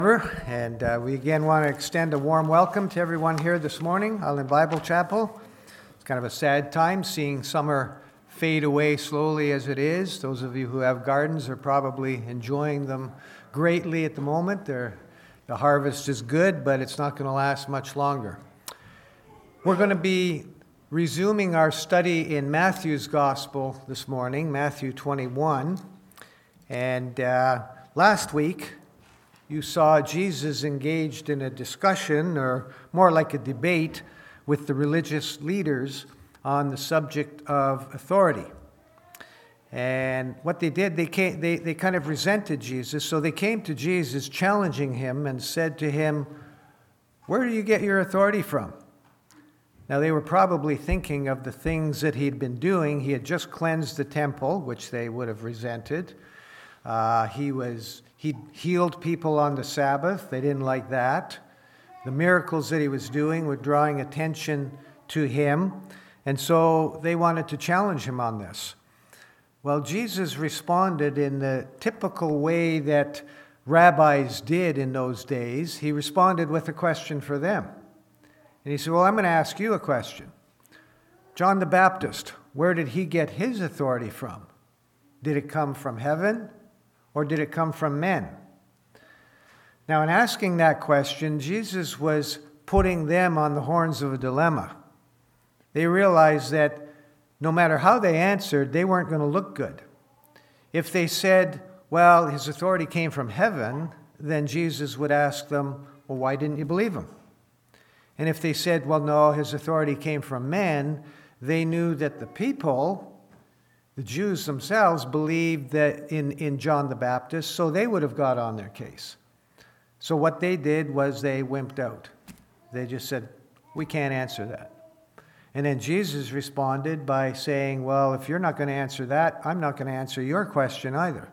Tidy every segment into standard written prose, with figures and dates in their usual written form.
And we again want to extend a warm welcome to everyone here this morning, Island Bible Chapel. It's kind of a sad time seeing summer fade away slowly as it is. Those of you who have gardens are probably enjoying them greatly at the moment. The harvest is good, but it's not going to last much longer. We're going to be resuming our study in Matthew's Gospel this morning, Matthew 21. And last week, you saw Jesus engaged in a discussion, or more like a debate, with the religious leaders on the subject of authority. And what they did, they kind of resented Jesus, so they came to Jesus challenging him and said to him, "Where do you get your authority from?" Now they were probably thinking of the things that he'd been doing. He had just cleansed the temple, which they would have resented. He healed people on the Sabbath. They didn't like that. The miracles that he was doing were drawing attention to him, and so they wanted to challenge him on this. Well, Jesus responded in the typical way that rabbis did in those days. He responded with a question for them. And he said, "Well, I'm going to ask you a question. John the Baptist, where did he get his authority from? Did it come from heaven? Or did it come from men?" Now, in asking that question, Jesus was putting them on the horns of a dilemma. They realized that no matter how they answered, they weren't going to look good. If they said, well, his authority came from heaven, then Jesus would ask them, well, why didn't you believe him? And if they said, well, no, his authority came from men, they knew that the people, the Jews themselves, believed that in John the Baptist, so they would have got on their case. So what they did was they wimped out. They just said, we can't answer that. And then Jesus responded by saying, well, if you're not going to answer that, I'm not going to answer your question either.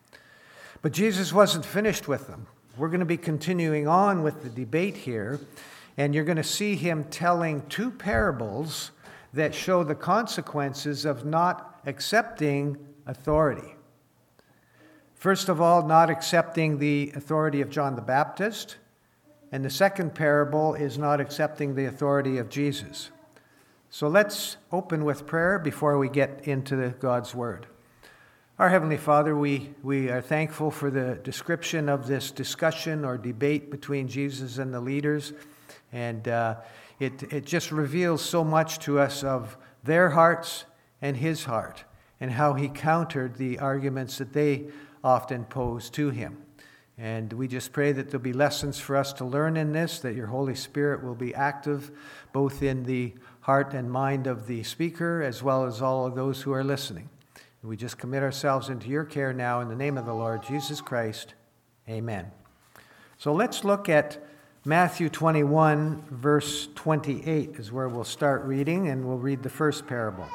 But Jesus wasn't finished with them. We're going to be continuing on with the debate here, and you're going to see him telling two parables that show the consequences of not accepting authority. First of all, not accepting the authority of John the Baptist. And the second parable is not accepting the authority of Jesus. So let's open with prayer before we get into God's Word. Our Heavenly Father, we are thankful for the description of this discussion or debate between Jesus and the leaders. And it just reveals so much to us of their hearts and his heart, and how he countered the arguments that they often posed to him. And we just pray that there'll be lessons for us to learn in this, that your Holy Spirit will be active both in the heart and mind of the speaker as well as all of those who are listening. And we just commit ourselves into your care now in the name of the Lord Jesus Christ. Amen. So let's look at Matthew 21, verse 28 is where we'll start reading, and we'll read the first parable.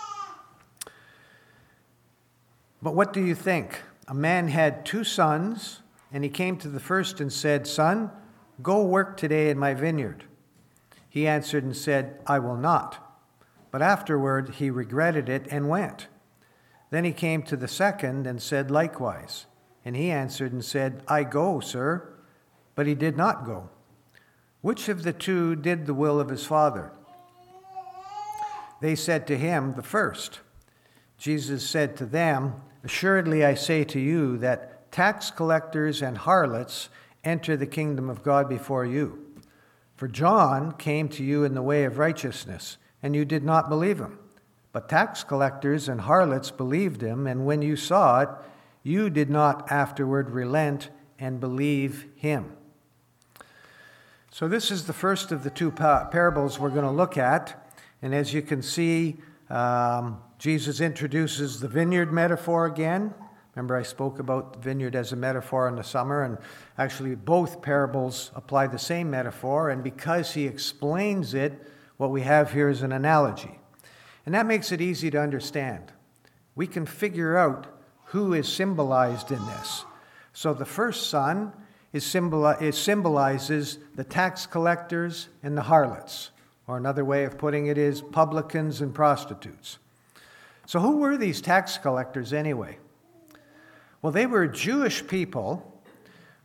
But what do you think? A man had 2 sons, and he came to the first and said, "Son, go work today in my vineyard." He answered and said, "I will not." But afterward he regretted it and went. Then he came to the second and said likewise. And he answered and said, "I go, sir." But he did not go. Which of the 2 did the will of his father? They said to him, "The first." Jesus said to them, "Assuredly I say to you that tax collectors and harlots enter the kingdom of God before you. For John came to you in the way of righteousness, and you did not believe him. But tax collectors and harlots believed him, and when you saw it, you did not afterward relent and believe him." So this is the first of the 2 parables we're going to look at. And as you can see, Jesus introduces the vineyard metaphor again. Remember, I spoke about the vineyard as a metaphor in the summer, and actually both parables apply the same metaphor. And because he explains it, what we have here is an analogy. And that makes it easy to understand. We can figure out who is symbolized in this. So the first son symbolizes the tax collectors and the harlots. Or another way of putting it is publicans and prostitutes. So who were these tax collectors anyway? Well, they were Jewish people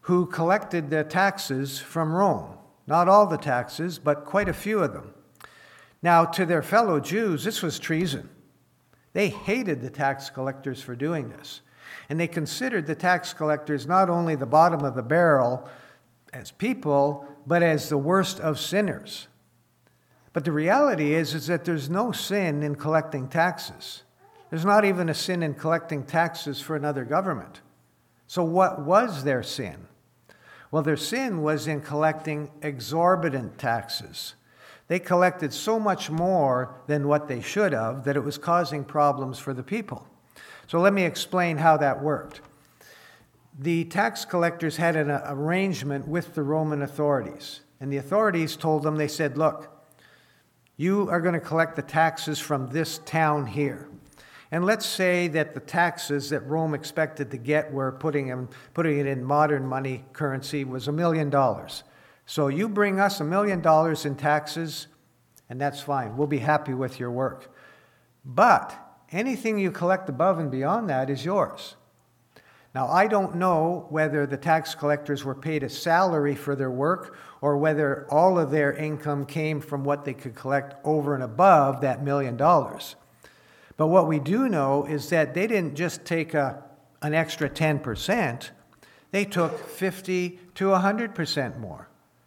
who collected the taxes from Rome. Not all the taxes, but quite a few of them. Now, to their fellow Jews, this was treason. They hated the tax collectors for doing this. And they considered the tax collectors not only the bottom of the barrel as people, but as the worst of sinners. But the reality is that there's no sin in collecting taxes. There's not even a sin in collecting taxes for another government. So what was their sin? Well, their sin was in collecting exorbitant taxes. They collected so much more than what they should have that it was causing problems for the people. So let me explain how that worked. The tax collectors had an arrangement with the Roman authorities. And the authorities told them, they said, look, you are going to collect the taxes from this town here. And let's say that the taxes that Rome expected to get were putting it in modern money currency was $1 million. So you bring us $1 million in taxes, and that's fine. We'll be happy with your work. But anything you collect above and beyond that is yours. Now, I don't know whether the tax collectors were paid a salary for their work or whether all of their income came from what they could collect over and above that $1 million. But what we do know is that they didn't just take an extra 10%. They took 50 to 100% more.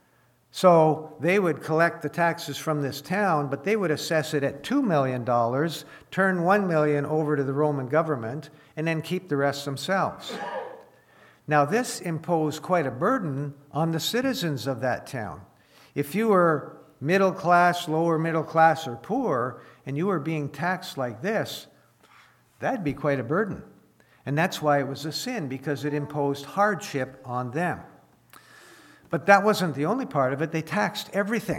So they would collect the taxes from this town, but they would assess it at $2 million, turn $1 million over to the Roman government, and then keep the rest themselves. Now, this imposed quite a burden on the citizens of that town. If you were middle class, lower middle class, or poor, and you were being taxed like this, that'd be quite a burden. And that's why it was a sin, because it imposed hardship on them. But that wasn't the only part of it. They taxed everything.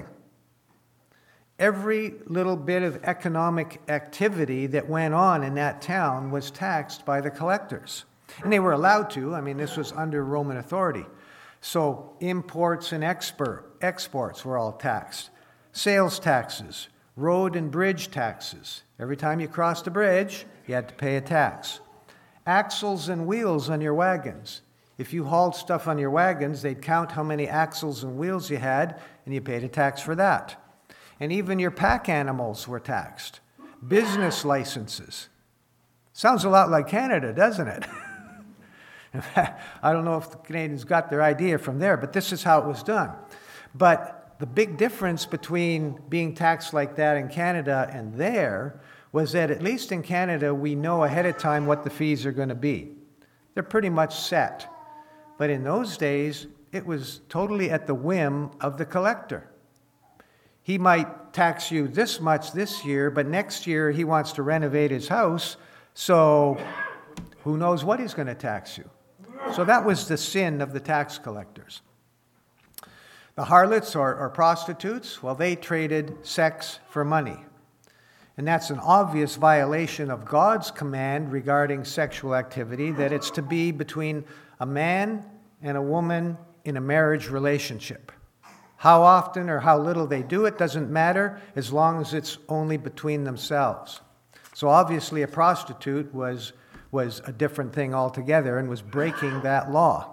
Every little bit of economic activity that went on in that town was taxed by the collectors. And they were allowed to. I mean, this was under Roman authority. So imports and exports were all taxed. Sales taxes, road and bridge taxes. Every time you crossed a bridge, you had to pay a tax. Axles and wheels on your wagons. If you hauled stuff on your wagons, they'd count how many axles and wheels you had, and you paid a tax for that. And even your pack animals were taxed. Business licenses. Sounds a lot like Canada, doesn't it? In fact, I don't know if the Canadians got their idea from there, but this is how it was done. But the big difference between being taxed like that in Canada and there was that at least in Canada, we know ahead of time what the fees are going to be. They're pretty much set. But in those days, it was totally at the whim of the collector. He might tax you this much this year, but next year he wants to renovate his house, so who knows what he's going to tax you. So that was the sin of the tax collectors. The harlots or prostitutes, well, they traded sex for money. And that's an obvious violation of God's command regarding sexual activity, that it's to be between a man and a woman in a marriage relationship. How often or how little they do it doesn't matter, as long as it's only between themselves. So obviously a prostitute was a different thing altogether and was breaking that law.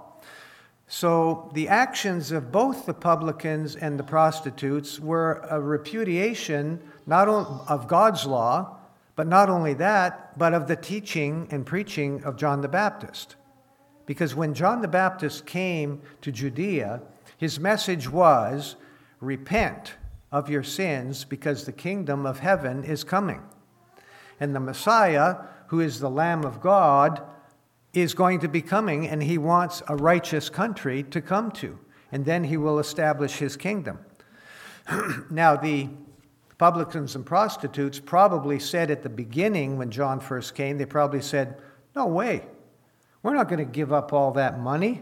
So the actions of both the publicans and the prostitutes were a repudiation not only of God's law, but not only that, but of the teaching and preaching of John the Baptist. Because when John the Baptist came to Judea, his message was, repent of your sins because the kingdom of heaven is coming. And the Messiah, who is the Lamb of God, is going to be coming, and he wants a righteous country to come to. And then he will establish his kingdom. Now, the publicans and prostitutes probably said at the beginning when John first came, they probably said, no way, we're not going to give up all that money.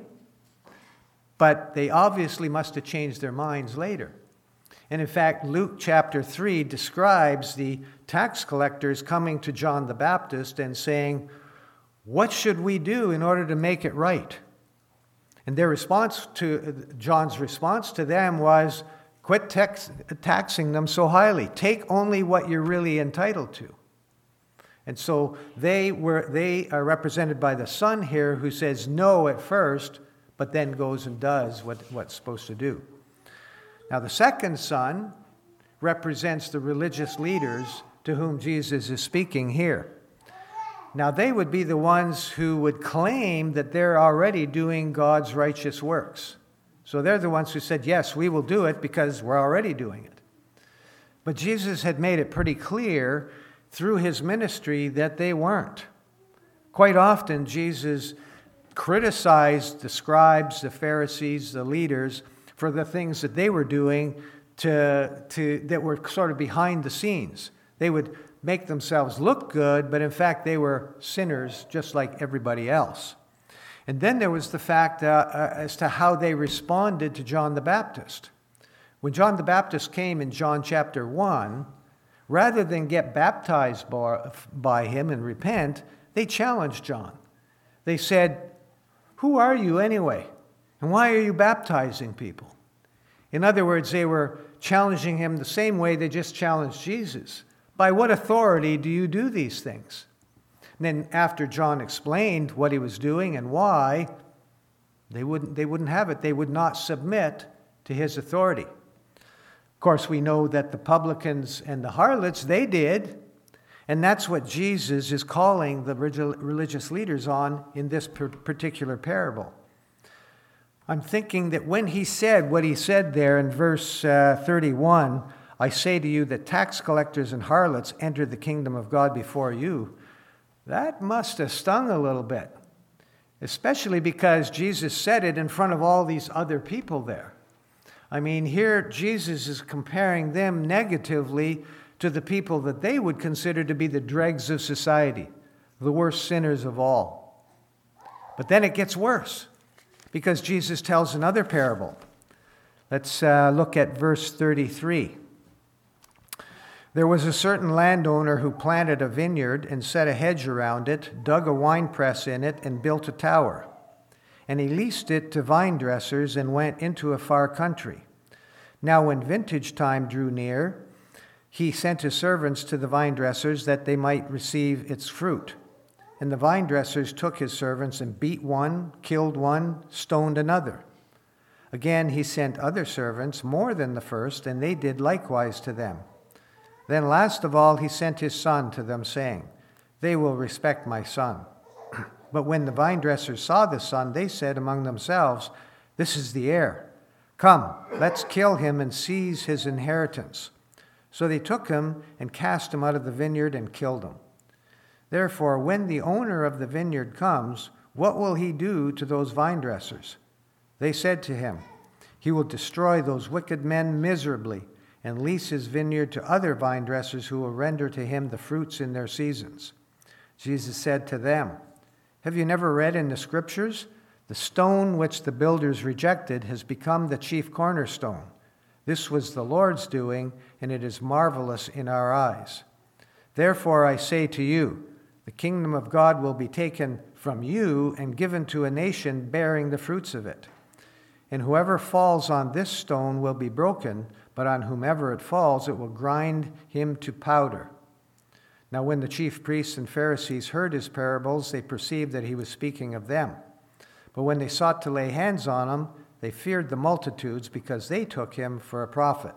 But they obviously must have changed their minds later. And in fact, Luke chapter 3 describes the tax collectors coming to John the Baptist and saying, what should we do in order to make it right? And their response to John's response to them was, quit taxing them so highly. Take only what you're really entitled to. And so they are represented by the Son here, who says no at first, but then goes and does what's supposed to do. Now, the second son represents the religious leaders to whom Jesus is speaking here. Now, they would be the ones who would claim that they're already doing God's righteous works. So they're the ones who said, yes, we will do it because we're already doing it. But Jesus had made it pretty clear through his ministry that they weren't. Quite often, Jesus criticized the scribes, the Pharisees, the leaders for the things that they were doing that were sort of behind the scenes. They would make themselves look good, but in fact they were sinners just like everybody else. And then there was the fact as to how they responded to John the Baptist. When John the Baptist came in John chapter 1, rather than get baptized by him and repent, they challenged John. They said, "Who are you anyway? And why are you baptizing people?" In other words, they were challenging him the same way they just challenged Jesus. By what authority do you do these things? And then after John explained what he was doing and why, they wouldn't have it. They would not submit to his authority. Of course, we know that the publicans and the harlots, they did. And that's what Jesus is calling the religious leaders on in this particular parable. I'm thinking that when he said what he said there in verse 31, I say to you that tax collectors and harlots entered the kingdom of God before you, that must have stung a little bit, especially because Jesus said it in front of all these other people there. I mean, here Jesus is comparing them negatively to the people that they would consider to be the dregs of society, the worst sinners of all. But then it gets worse, because Jesus tells another parable. Let's look at verse 33. There was a certain landowner who planted a vineyard and set a hedge around it, dug a winepress in it, and built a tower. And he leased it to vine dressers and went into a far country. Now when vintage time drew near, he sent his servants to the vine dressers that they might receive its fruit. And the vine dressers took his servants and beat one, killed one, stoned another. Again he sent other servants, more than the first, and they did likewise to them. Then last of all he sent his son to them, saying, They will respect my son. But when the vine dressers saw the son, they said among themselves, This is the heir. Come, let's kill him and seize his inheritance. So they took him and cast him out of the vineyard and killed him. Therefore, when the owner of the vineyard comes, what will he do to those vine dressers? They said to him, He will destroy those wicked men miserably and lease his vineyard to other vine dressers who will render to him the fruits in their seasons. Jesus said to them, Have you never read in the Scriptures? The stone which the builders rejected has become the chief cornerstone. This was the Lord's doing, and it is marvelous in our eyes. Therefore I say to you, the kingdom of God will be taken from you and given to a nation bearing the fruits of it. And whoever falls on this stone will be broken, but on whomever it falls, it will grind him to powder. Now when the chief priests and Pharisees heard his parables, they perceived that he was speaking of them. But when they sought to lay hands on him, they feared the multitudes because they took him for a prophet.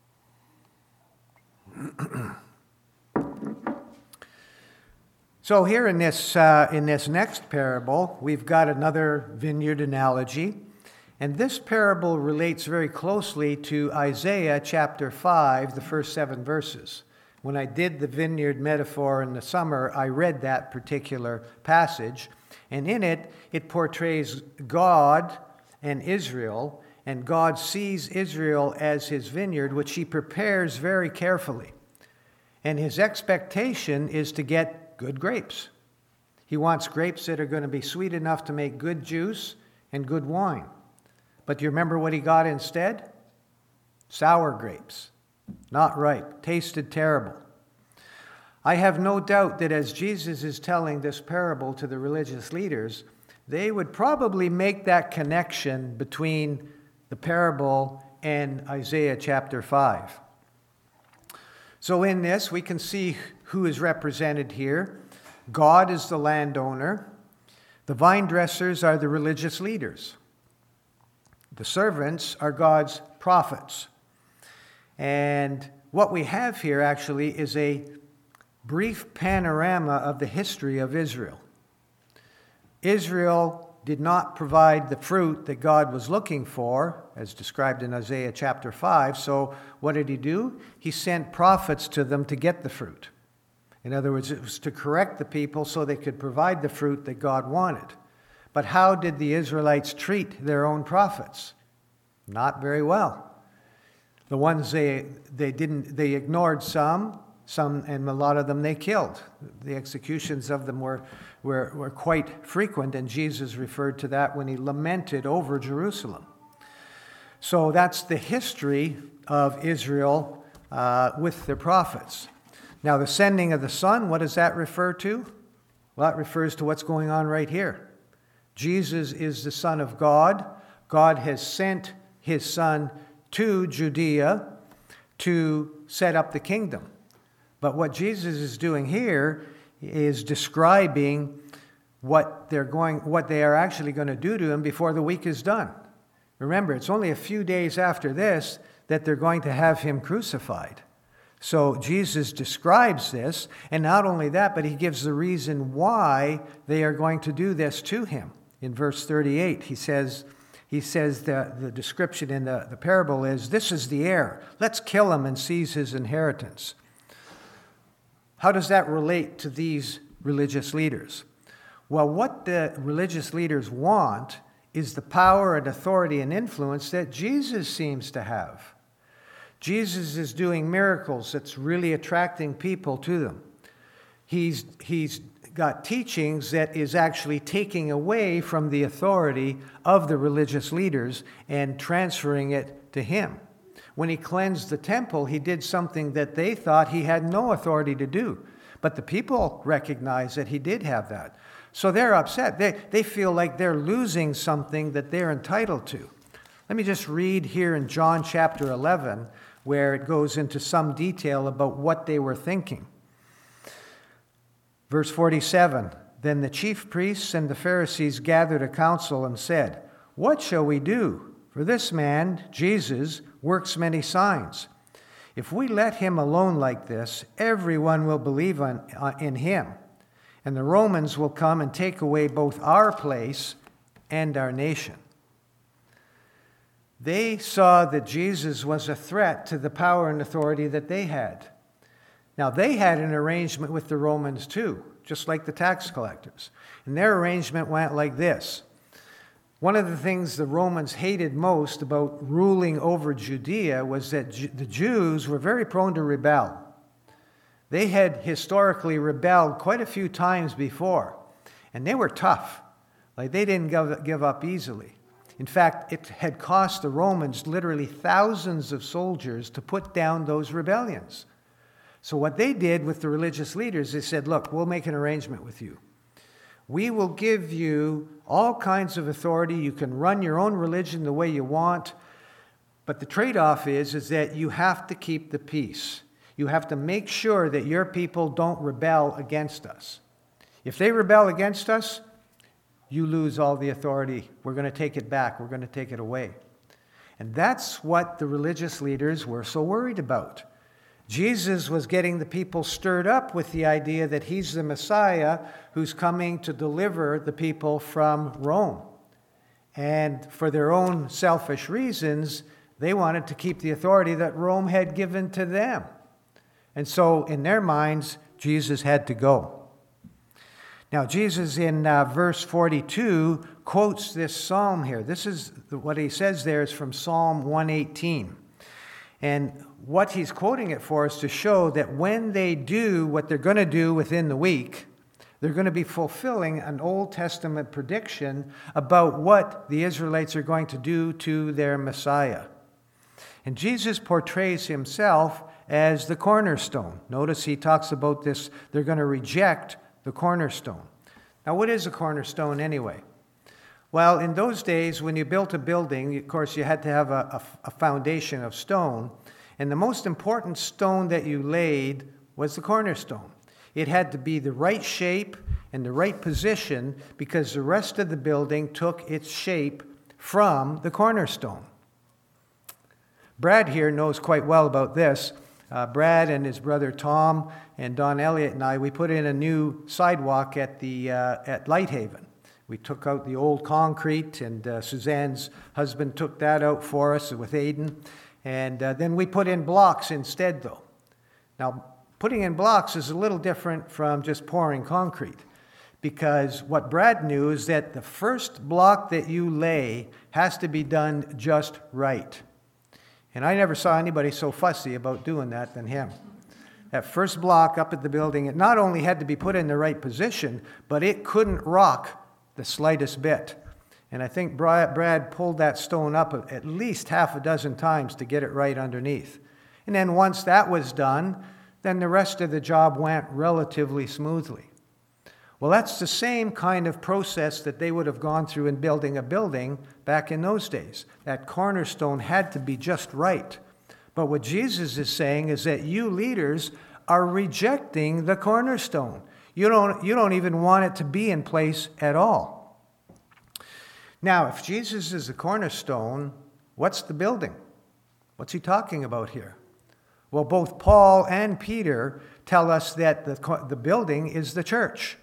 So here in this next parable, we've got another vineyard analogy. And this parable relates very closely to Isaiah chapter 5, the first 7 verses. When I did the vineyard metaphor in the summer, I read that particular passage. And in it, it portrays God and Israel. And God sees Israel as his vineyard, which he prepares very carefully. And his expectation is to get good grapes. He wants grapes that are going to be sweet enough to make good juice and good wine. But do you remember what he got instead? Sour grapes. Not ripe. Tasted terrible. I have no doubt that as Jesus is telling this parable to the religious leaders, they would probably make that connection between the parable and Isaiah chapter 5. So in this, we can see who is represented here. God is the landowner. The vine dressers are the religious leaders. The servants are God's prophets. And what we have here actually is a brief panorama of the history of Israel. Israel did not provide the fruit that God was looking for, as described in Isaiah chapter 5. So what did he do? He sent prophets to them to get the fruit. In other words, it was to correct the people so they could provide the fruit that God wanted. But how did the Israelites treat their own prophets? Not very well. The ones they ignored some, and a lot of them they killed. The executions of them were quite frequent, and Jesus referred to that when he lamented over Jerusalem. So that's the history of Israel with their prophets. Now, the sending of the Son, what does that refer to? Well, it refers to what's going on right here. Jesus is the Son of God. God has sent his Son to Judea to set up the kingdom. But what Jesus is doing here is describing what they are actually going to do to him before the week is done. Remember, it's only a few days after this that they're going to have him crucified. So Jesus describes this, and not only that, but he gives the reason why they are going to do this to him. In verse 38, he says that the description in the parable is, "This is the heir. Let's kill him and seize his inheritance." How does that relate to these religious leaders? Well, what the religious leaders want is the power and authority and influence that Jesus seems to have. Jesus is doing miracles that's really attracting people to them. He's got teachings that is actually taking away from the authority of the religious leaders and transferring it to him. When he cleansed the temple, he did something that they thought he had no authority to do. But the people recognize that he did have that. So they're upset. They feel like they're losing something that they're entitled to. Let me just read here in John chapter 11, where it goes into some detail about what they were thinking. Verse 47, "Then the chief priests and the Pharisees gathered a council and said, 'What shall we do? For this man, Jesus, works many signs. If we let him alone like this, everyone will believe in him, and the Romans will come and take away both our place and our nation.'" They saw that Jesus was a threat to the power and authority that they had. Now, they had an arrangement with the Romans too, just like the tax collectors. And their arrangement went like this. One of the things the Romans hated most about ruling over Judea was that the Jews were very prone to rebel. They had historically rebelled quite a few times before, and they were tough. Like, they didn't give up easily. In fact, it had cost the Romans literally thousands of soldiers to put down those rebellions. So what they did with the religious leaders, they said, "Look, we'll make an arrangement with you. We will give you all kinds of authority. You can run your own religion the way you want. But the trade-off is that you have to keep the peace. You have to make sure that your people don't rebel against us. If they rebel against us, you lose all the authority. We're going to take it back. We're going to take it away." And that's what the religious leaders were so worried about. Jesus was getting the people stirred up with the idea that he's the Messiah who's coming to deliver the people from Rome. And for their own selfish reasons, they wanted to keep the authority that Rome had given to them. And so in their minds, Jesus had to go. Now, Jesus in verse 42 quotes this psalm here. This is what he says there is from Psalm 118. And what he's quoting it for is to show that when they do what they're going to do within the week, they're going to be fulfilling an Old Testament prediction about what the Israelites are going to do to their Messiah. And Jesus portrays himself as the cornerstone. Notice he talks about this, they're going to reject the cornerstone. Now, what is a cornerstone anyway? Well, in those days, when you built a building, of course, you had to have a foundation of stone. And the most important stone that you laid was the cornerstone. It had to be the right shape and the right position because the rest of the building took its shape from the cornerstone. Brad here knows quite well about this. Brad and his brother Tom and Don Elliott and I, we put in a new sidewalk at Lighthaven. We took out the old concrete, and Suzanne's husband took that out for us with Aiden. And then we put in blocks instead, though. Now, putting in blocks is a little different from just pouring concrete, because what Brad knew is that the first block that you lay has to be done just right. And I never saw anybody so fussy about doing that than him. That first block up at the building, it not only had to be put in the right position, but it couldn't rock the slightest bit. And I think Brad pulled that stone up at least half a dozen times to get it right underneath. And then once that was done, then the rest of the job went relatively smoothly. Well, that's the same kind of process that they would have gone through in building a building back in those days. That cornerstone had to be just right. But what Jesus is saying is that you leaders are rejecting the cornerstone. You don't even want it to be in place at all. Now, if Jesus is the cornerstone, what's the building? What's he talking about here? Well, both Paul and Peter tell us that the building is the church.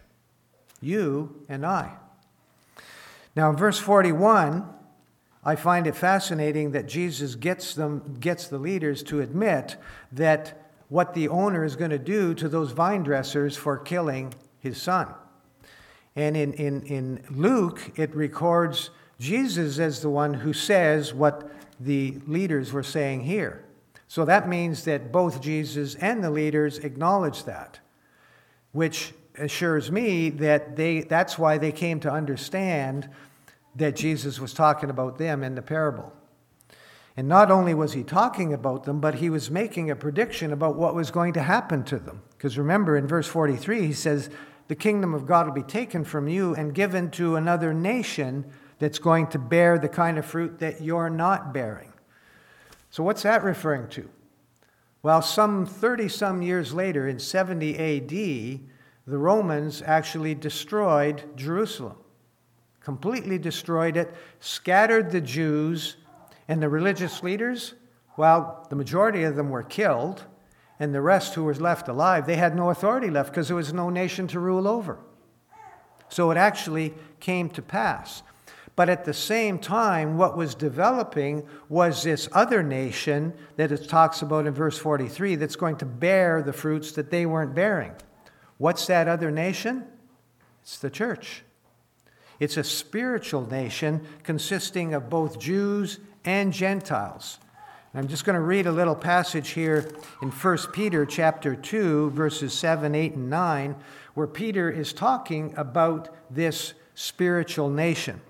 You and I. Now, in verse 41, I find it fascinating that Jesus gets the leaders to admit that what the owner is going to do to those vine dressers for killing his son. And in Luke, it records Jesus as the one who says what the leaders were saying here. So that means that both Jesus and the leaders acknowledge that, which assures me that that's why they came to understand that Jesus was talking about them in the parable. And not only was he talking about them, but he was making a prediction about what was going to happen to them. Because remember, in verse 43, he says, the kingdom of God will be taken from you and given to another nation that's going to bear the kind of fruit that you're not bearing. So what's that referring to? Well, some 30-some years later, in 70 A.D., the Romans actually destroyed Jerusalem. Completely destroyed it, scattered the Jews. And the religious leaders, well, the majority of them were killed, and the rest who were left alive, they had no authority left because there was no nation to rule over. So it actually came to pass. But at the same time, what was developing was this other nation that it talks about in verse 43 that's going to bear the fruits that they weren't bearing. What's that other nation? It's the church. It's a spiritual nation consisting of both Jews and Gentiles. I'm just going to read a little passage here in 1 Peter chapter 2, verses 7, 8, and 9, where Peter is talking about this spiritual nation.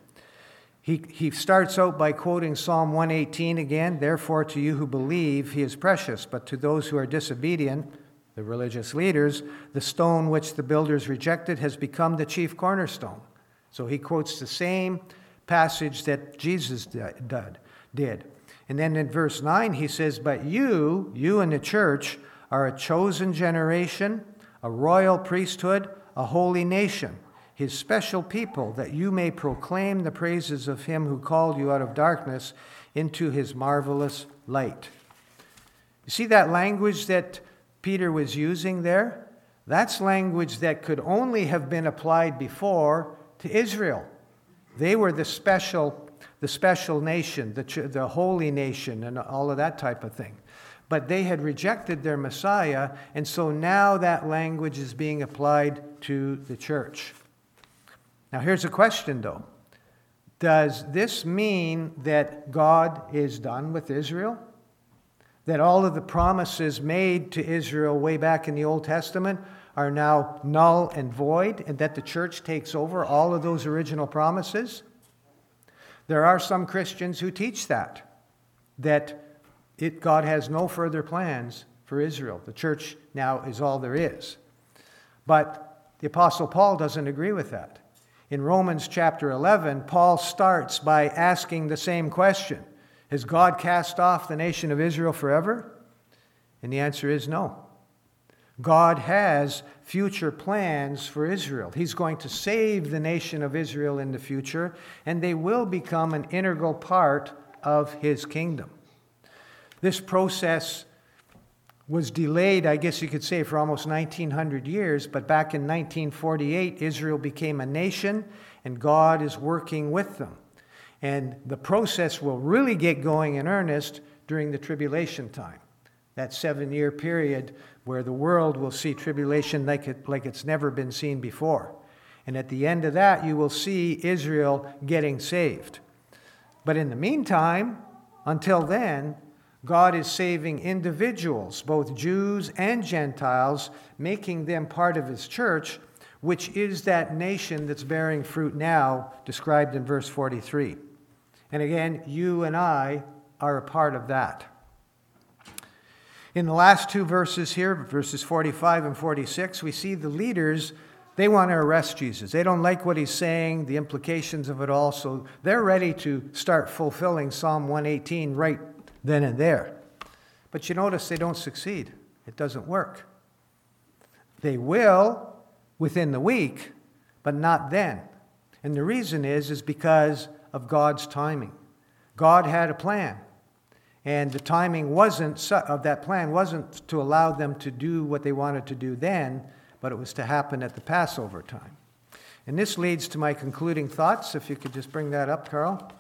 He starts out by quoting Psalm 118 again, therefore to you who believe he is precious, but to those who are disobedient, the religious leaders, the stone which the builders rejected has become the chief cornerstone. So he quotes the same passage that Jesus did. And then in verse 9 he says, but you in the church are a chosen generation, a royal priesthood, a holy nation, his special people, that you may proclaim the praises of him who called you out of darkness into his marvelous light. You see that language that Peter was using there? That's language that could only have been applied before to Israel. They were the special nation, the holy nation, and all of that type of thing. But they had rejected their Messiah, and so now that language is being applied to the church. Now here's a question, though. Does this mean that God is done with Israel? That all of the promises made to Israel way back in the Old Testament are now null and void, and that the church takes over all of those original promises? There are some Christians who teach that God has no further plans for Israel. The church now is all there is. But the Apostle Paul doesn't agree with that. In Romans chapter 11, Paul starts by asking the same question. Has God cast off the nation of Israel forever? And the answer is no. God has future plans for Israel. He's going to save the nation of Israel in the future, and they will become an integral part of his kingdom. This process was delayed, I guess you could say, for almost 1900 years, but back in 1948, Israel became a nation, and God is working with them. And the process will really get going in earnest during the tribulation time, that 7-year period where the world will see tribulation like it's never been seen before. And at the end of that, you will see Israel getting saved. But in the meantime, until then, God is saving individuals, both Jews and Gentiles, making them part of his church, which is that nation that's bearing fruit now, described in verse 43. And again, you and I are a part of that. In the last two verses here, verses 45 and 46, we see the leaders, they want to arrest Jesus. They don't like what he's saying, the implications of it all, so they're ready to start fulfilling Psalm 118 right then and there. But you notice they don't succeed. It doesn't work. They will within the week, but not then. And the reason is because of God's timing. God had a plan. And the timing of that plan wasn't to allow them to do what they wanted to do then, but it was to happen at the Passover time. And this leads to my concluding thoughts. If you could just bring that up, Carl.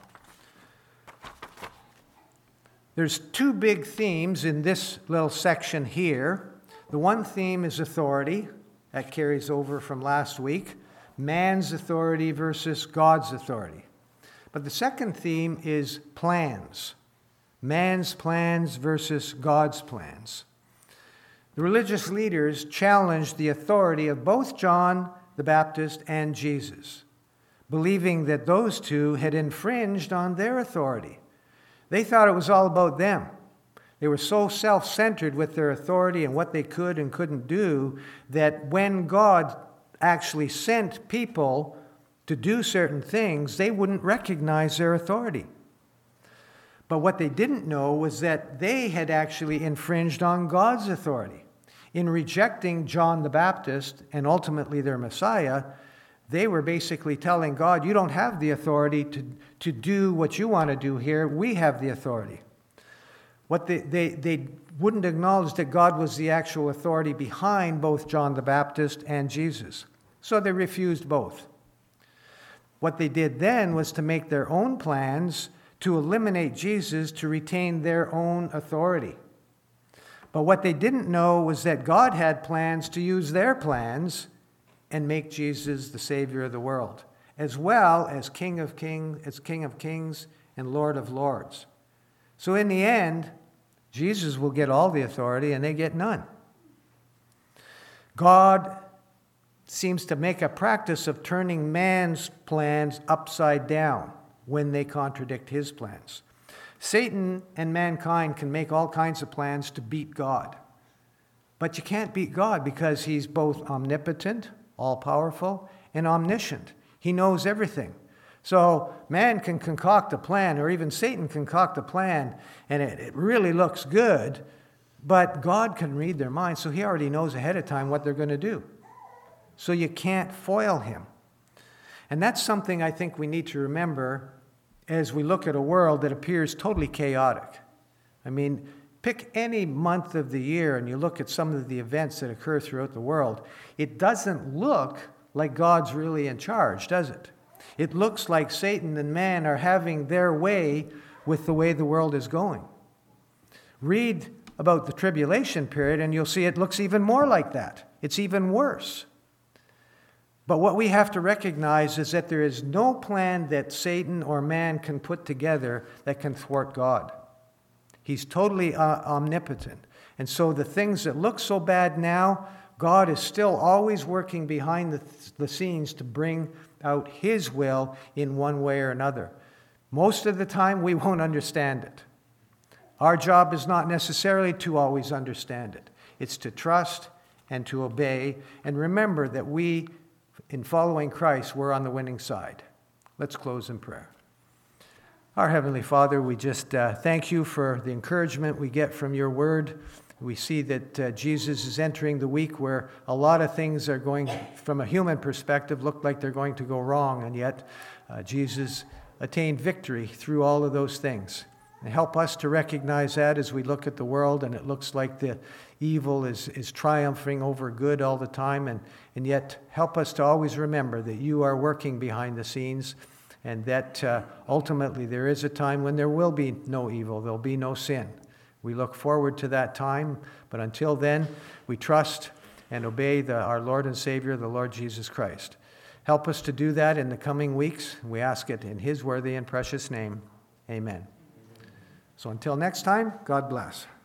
There's two big themes in this little section here. The one theme is authority. That carries over from last week. Man's authority versus God's authority. But the second theme is plans. Man's plans versus God's plans. The religious leaders challenged the authority of both John the Baptist and Jesus, believing that those two had infringed on their authority. They thought it was all about them. They were so self-centered with their authority and what they could and couldn't do that when God actually sent people to do certain things, they wouldn't recognize their authority. But what they didn't know was that they had actually infringed on God's authority. In rejecting John the Baptist and ultimately their Messiah, they were basically telling God, you don't have the authority to do what you want to do here. We have the authority. What they wouldn't acknowledge that God was the actual authority behind both John the Baptist and Jesus. So they refused both. What they did then was to make their own plans to eliminate Jesus to retain their own authority. But what they didn't know was that God had plans to use their plans and make Jesus the Savior of the world, as well as King of Kings and Lord of Lords. So in the end, Jesus will get all the authority and they get none. God seems to make a practice of turning man's plans upside down when they contradict his plans. Satan and mankind can make all kinds of plans to beat God. But you can't beat God because he's both omnipotent, all-powerful, and omniscient. He knows everything. So man can concoct a plan, or even Satan can concoct a plan, and it really looks good, but God can read their minds, so he already knows ahead of time what they're going to do. So you can't foil him. And that's something I think we need to remember as we look at a world that appears totally chaotic. I mean, pick any month of the year and you look at some of the events that occur throughout the world. It doesn't look like God's really in charge, does it? It looks like Satan and man are having their way with the way the world is going. Read about the tribulation period and you'll see it looks even more like that. It's even worse. But what we have to recognize is that there is no plan that Satan or man can put together that can thwart God. He's totally omnipotent. And so the things that look so bad now, God is still always working behind the scenes to bring out his will in one way or another. Most of the time, we won't understand it. Our job is not necessarily to always understand it. It's to trust and to obey and remember that we, in following Christ, we're on the winning side. Let's close in prayer. Our Heavenly Father, we just thank you for the encouragement we get from your word. We see that Jesus is entering the week where a lot of things are going, from a human perspective, look like they're going to go wrong, and yet Jesus attained victory through all of those things. And help us to recognize that as we look at the world and it looks like the evil is triumphing over good all the time, and yet help us to always remember that you are working behind the scenes, and that ultimately there is a time when there will be no evil, there'll be no sin. We look forward to that time, but until then, we trust and obey our Lord and Savior, the Lord Jesus Christ. Help us to do that in the coming weeks. We ask it in his worthy and precious name. Amen. So until next time, God bless.